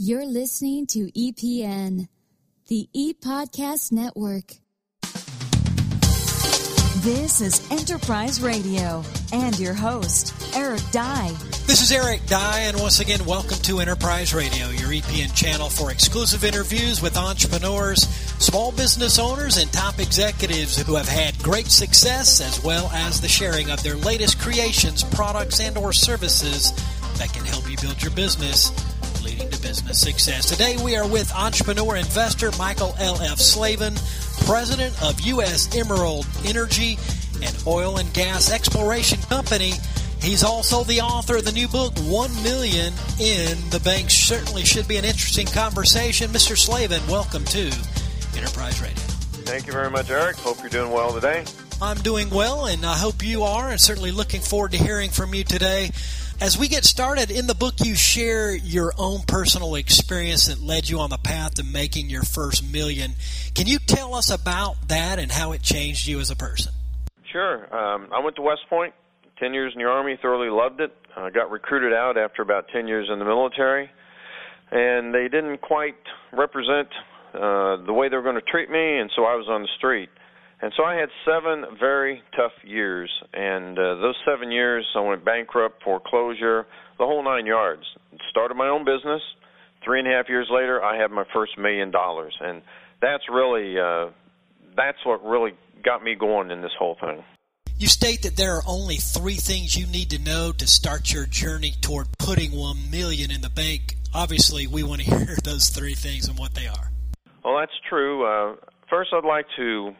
You're listening to EPN, the ePodcast Network. This is Enterprise Radio and your host, Eric Dye. This is Eric Dye, and once again, welcome to Enterprise Radio, your EPN channel for exclusive interviews with entrepreneurs, small business owners, and top executives who have had great success, as well as the sharing of their latest creations, products, and or services that can help you build your business, leading to business success. Today, we are with entrepreneur investor Michael L.F. Slavin, president of U.S. Emerald Energy and Oil and Gas Exploration Company. He's also the author of the new book, 1 Million in the Bank. Certainly should be an interesting conversation. Mr. Slavin, welcome to Enterprise Radio. Thank you very much, Eric. Hope you're doing well today. I'm doing well, and I hope you are, and certainly looking forward to hearing from you today. As we get started, in the book you share your own personal experience that led you on the path to making your first million. Can you tell us about that and how it changed you as a person? Sure. I went to West Point, 10 years in the Army, thoroughly loved it. I got recruited out after about 10 years in the military, and they didn't quite represent the way they were going to treat me, and so I was on the street. And so I had 7 very tough years, and those 7 years I went bankrupt, foreclosure, the whole 9 yards. Started my own business. 3.5 years later, I had my first $1 million, and that's really that's what really got me going in this whole thing. You state that there are only 3 things you need to know to start your journey toward putting 1 million in the bank. Obviously, we want to hear those 3 things and what they are. Well, that's true. First, I'd like to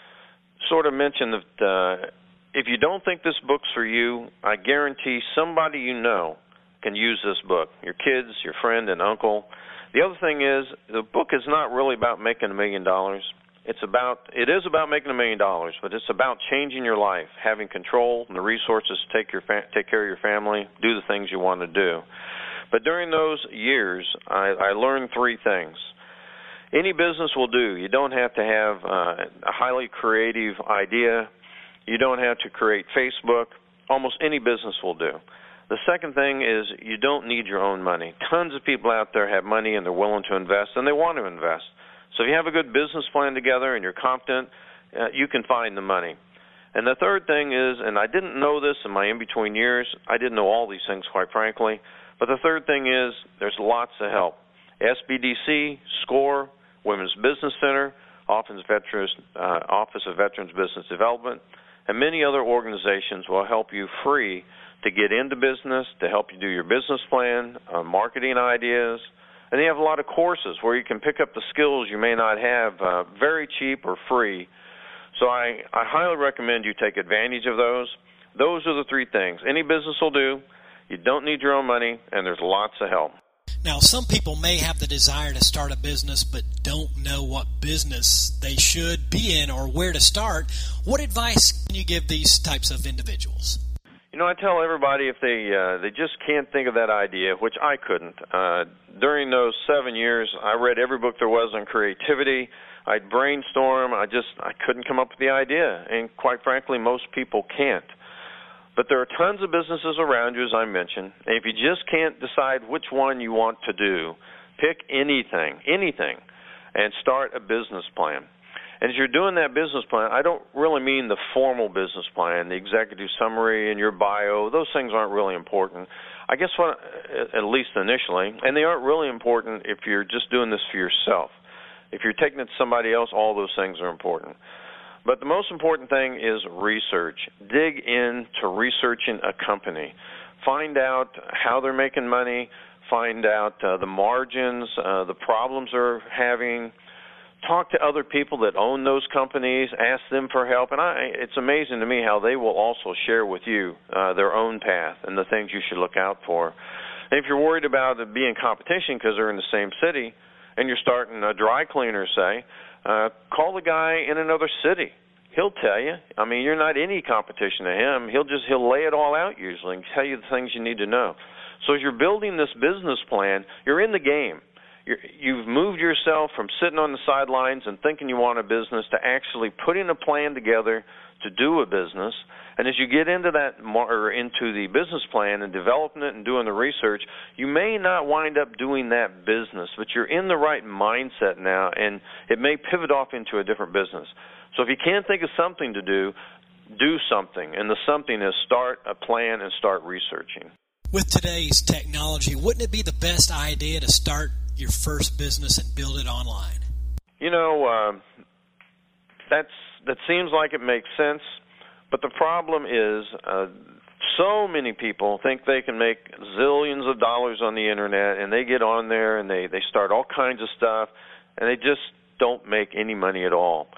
sort of mention that if you don't think this book's for you, I guarantee somebody you know can use this book, your kids, your friend, and uncle. The other thing is, the book is not really about making $1 million. It is about making $1 million, but it's about changing your life, having control and the resources to take care of your family, do the things you want to do. But during those years, I learned 3 things. Any business will do. You don't have to have a highly creative idea. You don't have to create Facebook. Almost any business will do. The second thing is you don't need your own money. Tons of people out there have money and they're willing to invest and they want to invest. So if you have a good business plan together and you're confident, you can find the money. And the third thing is, and I didn't know this in my in-between years, I didn't know all these things quite frankly, but the third thing is there's lots of help. SBDC, SCORE, Women's Business Center, Office of Veterans Business Development, and many other organizations will help you free to get into business, to help you do your business plan, marketing ideas. And they have a lot of courses where you can pick up the skills you may not have very cheap or free. So I highly recommend you take advantage of those. Those are the 3 things. Any business will do. You don't need your own money, and there's lots of help. Now, some people may have the desire to start a business but don't know what business they should be in or where to start. What advice can you give these types of individuals? You know, I tell everybody if they just can't think of that idea, which I couldn't. During those 7 years, I read every book there was on creativity. I'd brainstorm. I couldn't come up with the idea, and quite frankly, most people can't. But there are tons of businesses around you, as I mentioned, and if you just can't decide which one you want to do, pick anything, and start a business plan. And as you're doing that business plan, I don't really mean the formal business plan, the executive summary and your bio. Those things aren't really important. I guess at least initially, and they aren't really important if you're just doing this for yourself. If you're taking it to somebody else, all those things are important. But the most important thing is research. Dig into researching a company. Find out how they're making money. Find out the margins, the problems they're having. Talk to other people that own those companies. Ask them for help. And it's amazing to me how they will also share with you their own path and the things you should look out for. And if you're worried about it being competition because they're in the same city and you're starting a dry cleaner, say, call the guy in another city. He'll tell you. I mean, you're not any competition to him. He'll lay it all out usually and tell you the things you need to know. So as you're building this business plan, you're in the game. You've moved yourself from sitting on the sidelines and thinking you want a business to actually putting a plan together to do a business And as you get into that or into the business plan and developing it and doing the research, you may not wind up doing that business, but you're in the right mindset now, and it may pivot off into a different business. So if you can't think of something to do something. And the something is start a plan and start researching. With today's technology, wouldn't it be the best idea to start your first business and build it online? You know, that seems like it makes sense. But the problem is so many people think they can make zillions of dollars on the Internet, and they get on there and they start all kinds of stuff, and they just don't make any money at all.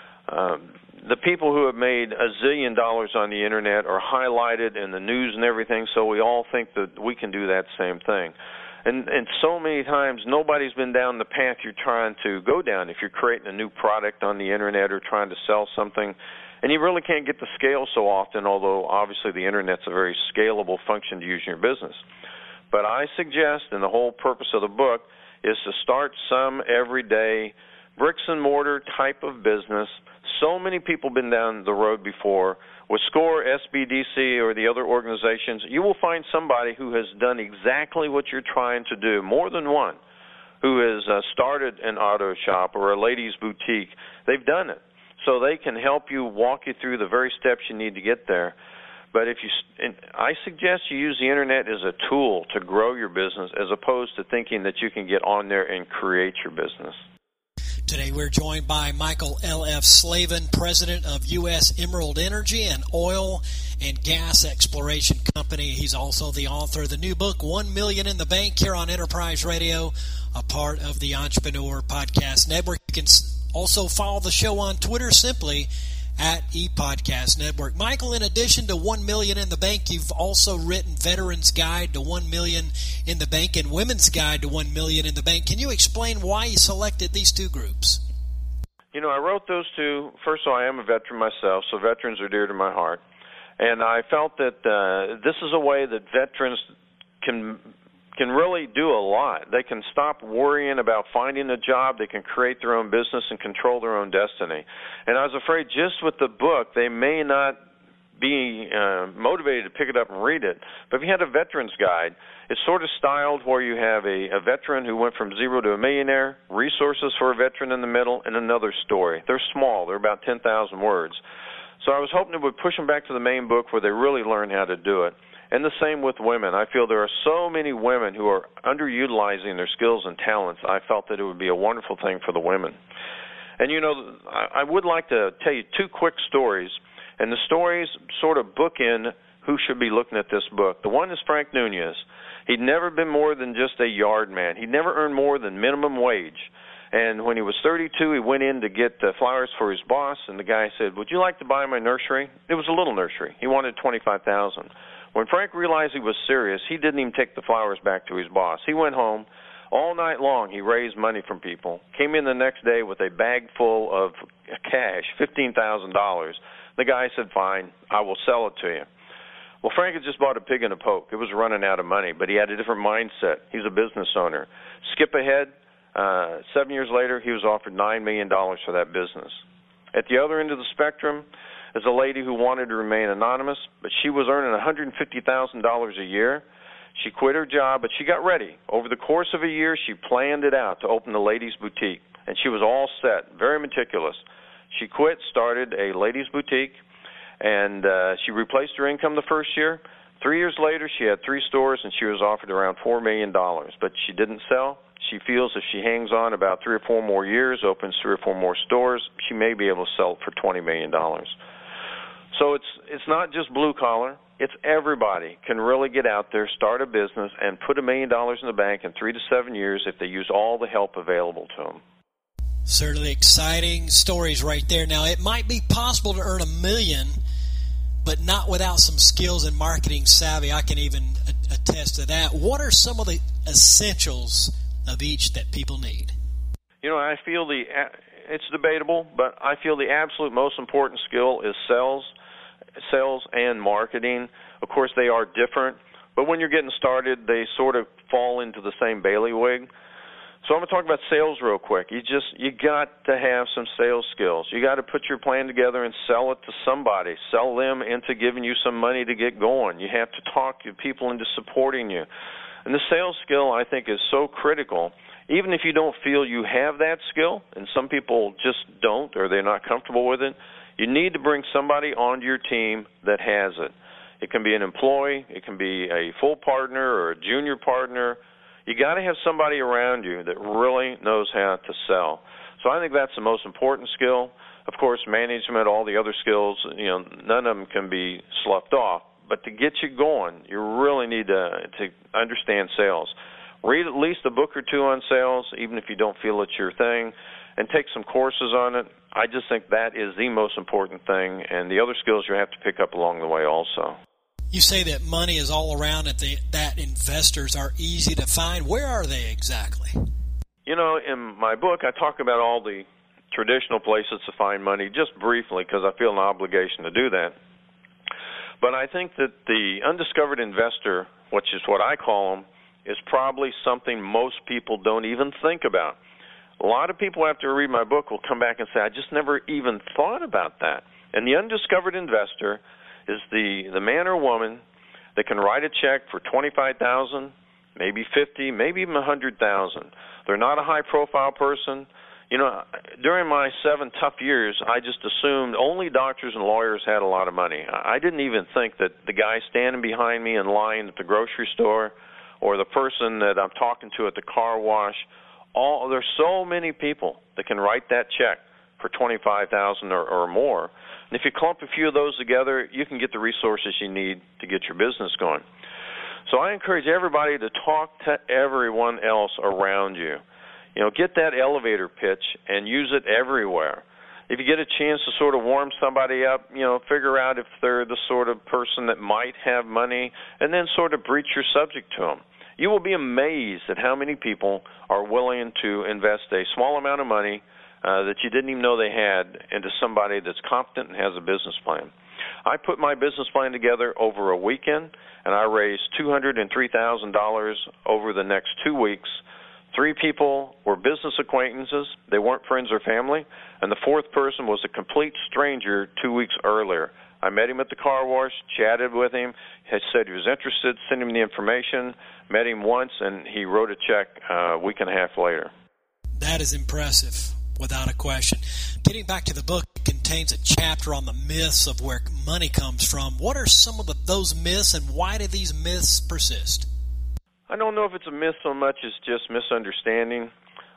The people who have made a zillion dollars on the Internet are highlighted in the news and everything, so we all think that we can do that same thing. And so many times nobody's been down the path you're trying to go down if you're creating a new product on the Internet or trying to sell something. And you really can't get the scale so often, although obviously the Internet's a very scalable function to use in your business. But I suggest, and the whole purpose of the book, is to start some everyday bricks-and-mortar type of business. So many people have been down the road before. With SCORE, SBDC, or the other organizations, you will find somebody who has done exactly what you're trying to do, more than one, who has started an auto shop or a ladies' boutique. They've done it. So they can help you, walk you through the very steps you need to get there. But I suggest you use the Internet as a tool to grow your business as opposed to thinking that you can get on there and create your business. Today we're joined by Michael L.F. Slavin, president of U.S. Emerald Energy, an oil and gas exploration company. He's also the author of the new book, 1 Million in the Bank, here on Enterprise Radio, a part of the Entrepreneur Podcast Network. You can also follow the show on Twitter simply at ePodcast Network. Michael, in addition to 1 Million in the Bank, you've also written Veterans Guide to 1 Million in the Bank and Women's Guide to 1 Million in the Bank. Can you explain why you selected these two groups? You know, I wrote those two. First of all, I am a veteran myself, so veterans are dear to my heart. And I felt that this is a way that veterans can really do a lot. They can stop worrying about finding a job. They can create their own business and control their own destiny. And I was afraid just with the book, they may not be motivated to pick it up and read it. But if you had a veteran's guide, it's sort of styled where you have a veteran who went from zero to a millionaire, resources for a veteran in the middle, and another story. They're small. They're about 10,000 words. So I was hoping it would push them back to the main book where they really learn how to do it. And the same with women. I feel there are so many women who are underutilizing their skills and talents. I felt that it would be a wonderful thing for the women. And, you know, I would like to tell you two quick stories, and the stories sort of bookend who should be looking at this book. The one is Frank Nunez. He'd never been more than just a yard man. He'd never earned more than minimum wage. And when he was 32, he went in to get flowers for his boss, and the guy said, "Would you like to buy my nursery?" It was a little nursery. He wanted $25,000. When Frank realized he was serious, he didn't even take the flowers back to his boss. He went home. All night long, he raised money from people, came in the next day with a bag full of cash, $15,000. The guy said, "Fine, I will sell it to you." Well, Frank had just bought a pig in a poke. It was running out of money, but he had a different mindset. He's a business owner. Skip ahead. 7 years later, he was offered $9 million for that business. At the other end of the spectrum is a lady who wanted to remain anonymous, but she was earning $150,000 a year. She quit her job, but she got ready. Over the course of a year, she planned it out to open the ladies' boutique, and she was all set, very meticulous. She quit, started a ladies' boutique, and she replaced her income the first year. 3 years later, she had 3 stores, and she was offered around $4 million, but she didn't sell. She feels if she hangs on about 3 or 4 more years, opens 3 or 4 more stores, she may be able to sell it for $20 million. So it's not just blue collar. It's everybody can really get out there, start a business, and put $1 million in the bank in 3 to 7 years if they use all the help available to them. Certainly exciting stories right there. Now, it might be possible to earn $1 million, but not without some skills and marketing savvy. I can even attest to that. What are some of the essentials of each that people need? You know, I feel it's debatable, but I feel the absolute most important skill is sales and marketing. Of course, they are different, but when you're getting started, they sort of fall into the same bailiwick. So I'm going to talk about sales real quick. You got to have some sales skills. You got to put your plan together and sell it to somebody. Sell them into giving you some money to get going. You have to talk people into supporting you. And the sales skill, I think, is so critical. Even if you don't feel you have that skill, and some people just don't or they're not comfortable with it, you need to bring somebody onto your team that has it. It can be an employee. It can be a full partner or a junior partner. You got to have somebody around you that really knows how to sell. So I think that's the most important skill. Of course, management, all the other skills, none of them can be sloughed off. But to get you going, you really need to understand sales. Read at least a book or two on sales, even if you don't feel it's your thing, and take some courses on it. I just think that is the most important thing, and the other skills you have to pick up along the way also. You say that money is all around and that investors are easy to find. Where are they exactly? In my book, I talk about all the traditional places to find money just briefly because I feel an obligation to do that. But I think that the undiscovered investor, which is what I call them, is probably something most people don't even think about. A lot of people after read my book will come back and say, I just never even thought about that. And the undiscovered investor is the man or woman that can write a check for $25,000, maybe $50,000, maybe even $100,000. They're not a high-profile person. During my 7 tough years, I just assumed only doctors and lawyers had a lot of money. I didn't even think that the guy standing behind me in line at the grocery store or the person that I'm talking to at the car wash, there's so many people that can write that check for $25,000 or more. And if you clump a few of those together, you can get the resources you need to get your business going. So I encourage everybody to talk to everyone else around you. Get that elevator pitch and use it everywhere. If you get a chance to sort of warm somebody up, figure out if they're the sort of person that might have money, and then sort of breach your subject to them. You will be amazed at how many people are willing to invest a small amount of money that you didn't even know they had into somebody that's competent and has a business plan. I put my business plan together over a weekend, and I raised $203,000 over the next 2 weeks. 3 people were business acquaintances. They weren't friends or family. And the 4th person was a complete stranger 2 weeks earlier. I met him at the car wash, chatted with him, had said he was interested, sent him the information, met him once, and he wrote a check a week and a half later. That is impressive, without a question. Getting back to the book, it contains a chapter on the myths of where money comes from. What are some of those myths, and why do these myths persist? I don't know if it's a myth so much as just misunderstanding.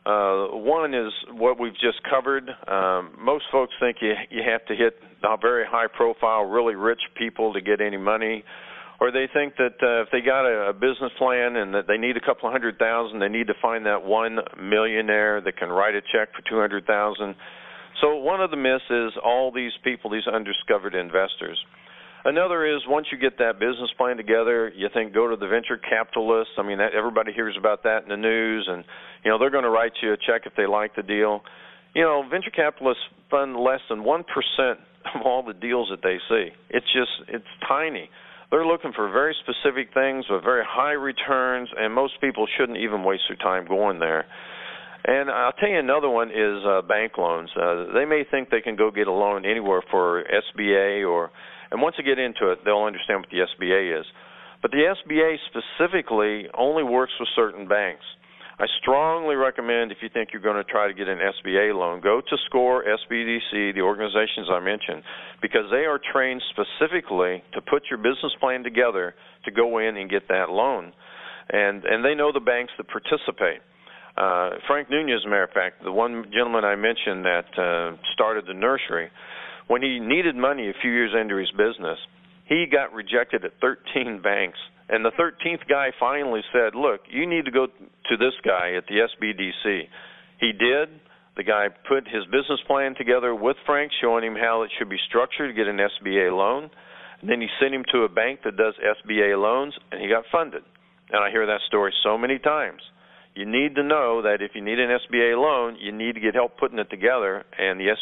One is what we've just covered. Most folks think you have to hit very high-profile, really rich people to get any money, or they think that if they got a business plan and that they need a couple of $100,000, they need to find that one millionaire that can write a check for $200,000. So one of the myths is all these people, these undiscovered investors. Another is once you get that business plan together, you think go to the venture capitalists. I mean, everybody hears about that in the news, and they're going to write you a check if they like the deal. Venture capitalists fund less than 1% of all the deals that they see. It's tiny. They're looking for very specific things with very high returns, and most people shouldn't even waste their time going there. And I'll tell you another one is bank loans. They may think they can go get a loan anywhere for SBA and once they get into it, they'll understand what the SBA is. But the SBA specifically only works with certain banks. I strongly recommend if you think you're going to try to get an SBA loan, go to SCORE, SBDC, the organizations I mentioned, because they are trained specifically to put your business plan together to go in and get that loan. And they know the banks that participate. Frank Nunez, as a matter of fact, the one gentleman I mentioned that started the nursery, when he needed money a few years into his business, he got rejected at 13 banks. And the 13th guy finally said, look, you need to go to this guy at the SBDC. He did. The guy put his business plan together with Frank, showing him how it should be structured to get an SBA loan. And then he sent him to a bank that does SBA loans, and he got funded. And I hear that story so many times. You need to know that if you need an SBA loan, you need to get help putting it together, and the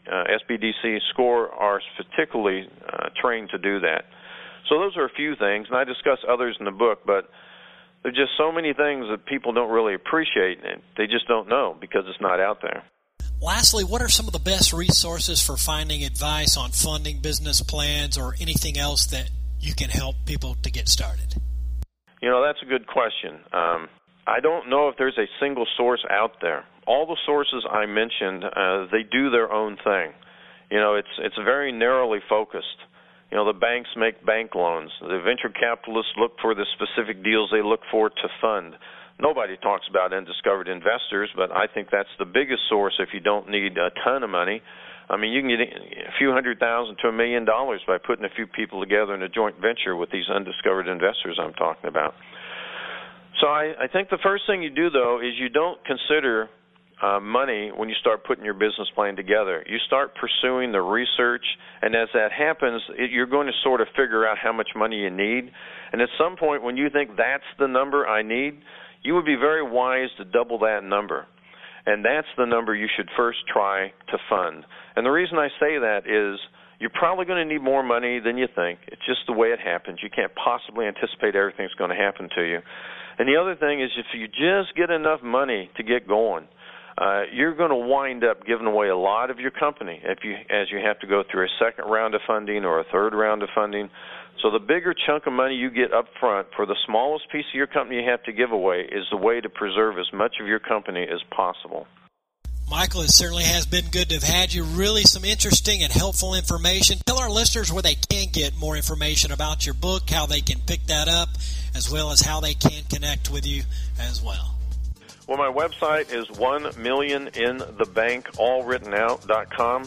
SBDC SCORE are particularly trained to do that. So those are a few things, and I discuss others in the book, but There are just so many things that people don't really appreciate, and they just don't know because it's not out there. Lastly, what are some of the best resources for finding advice on funding, business plans, or anything else that you can help people to get started? That's a good question. I don't know if there's a single source out there. All the sources I mentioned, they do their own thing. It's very narrowly focused. The banks make bank loans. The venture capitalists look for the specific deals they look for to fund. Nobody talks about undiscovered investors, but I think that's the biggest source if you don't need a ton of money. I mean, you can get a few $100,000 to $1 million by putting a few people together in a joint venture with these undiscovered investors I'm talking about. So I think the first thing you do, though, is you don't consider money when you start putting your business plan together. You start pursuing the research, and as that happens, you're going to sort of figure out how much money you need. And at some point, when you think that's the number I need, you would be very wise to double that number. And that's the number you should first try to fund. And the reason I say that is you're probably going to need more money than you think. It's just the way it happens. You can't possibly anticipate everything's going to happen to you. And the other thing is if you just get enough money to get going, you're going to wind up giving away a lot of your company as you have to go through a second round of funding or a third round of funding. So the bigger chunk of money you get up front for the smallest piece of your company you have to give away is the way to preserve as much of your company as possible. Michael, it certainly has been good to have had you. Really some interesting and helpful information. Tell our listeners where they can get more information about your book, how they can pick that up, as well as how they can connect with you as well. Well, my website is 1millioninthebank, all written out.com,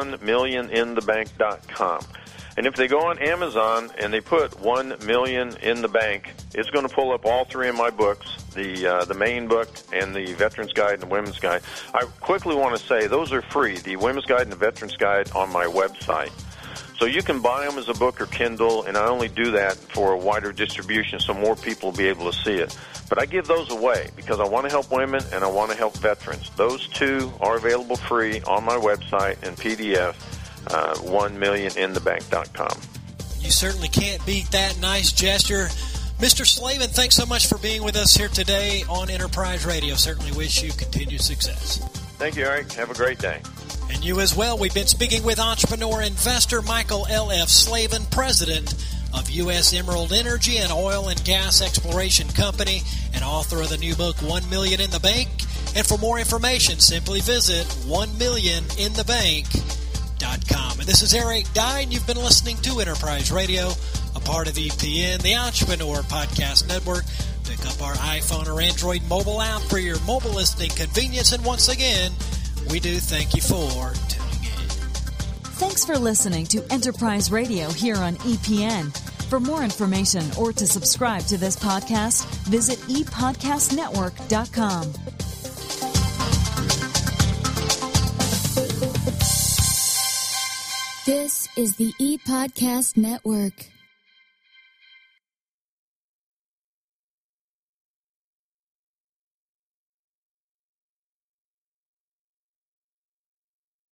1millioninthebank.com. And if they go on Amazon and they put 1 million in the bank, it's going to pull up all three of my books, the main book and the Veterans Guide and the Women's Guide. I quickly want to say those are free, the Women's Guide and the Veterans Guide on my website. So you can buy them as a book or Kindle, and I only do that for a wider distribution so more people will be able to see it. But I give those away because I want to help women and I want to help veterans. Those two are available free on my website in PDF, 1millioninthebank.com. You certainly can't beat that nice gesture. Mr. Slavin, thanks so much for being with us here today on Enterprise Radio. Certainly wish you continued success. Thank you, Eric. Have a great day. And you as well. We've been speaking with entrepreneur investor Michael L.F. Slavin, president of U.S. Emerald Energy, an oil and gas exploration company, and author of the new book, 1 Million in the Bank. And for more information, simply visit 1millioninthebank.com. And this is Eric Dye, and you've been listening to Enterprise Radio, a part of EPN, the Entrepreneur Podcast Network. Pick up our iPhone or Android mobile app for your mobile listening convenience. And once again, we do thank you for tuning in. Thanks for listening to Enterprise Radio here on EPN. For more information or to subscribe to this podcast, visit epodcastnetwork.com. This is the ePodcast Network.